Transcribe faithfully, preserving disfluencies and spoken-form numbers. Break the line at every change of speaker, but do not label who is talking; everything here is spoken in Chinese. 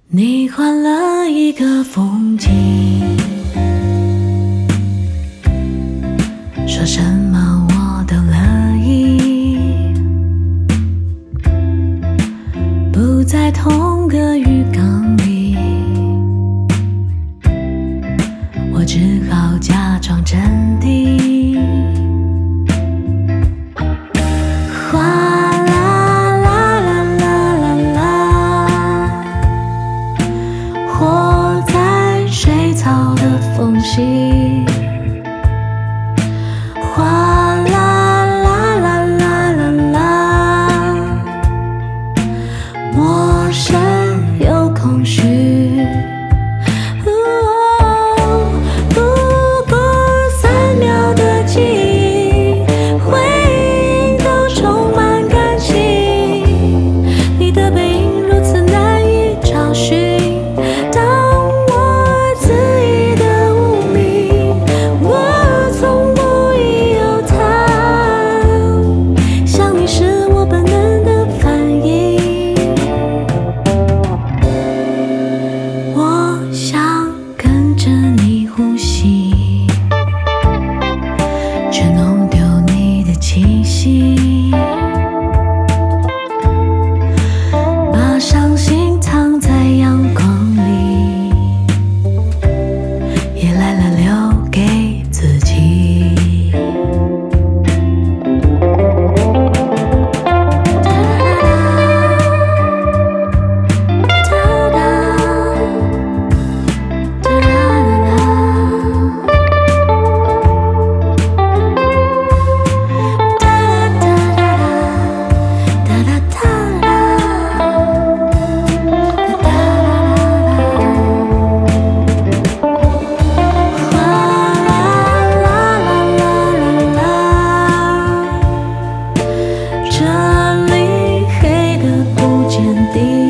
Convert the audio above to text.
你换了一个风景，说什么我都乐意，不在同个浴缸里，我只好假装镇定。哗啦啦啦啦啦啦，活在水草的缝隙。哗啦啦啦啦啦啦，陌生又空虚。哦，不过三秒的记忆，回忆都充满感情。你的背影如此难以找寻，当我恣意的无名，我从不疑有他。想你是我本能的反应，我想跟着你呼吸，却弄丢你的气息，把伤心藏在阳光里，夜来了留给自己。这里黑的不坚定。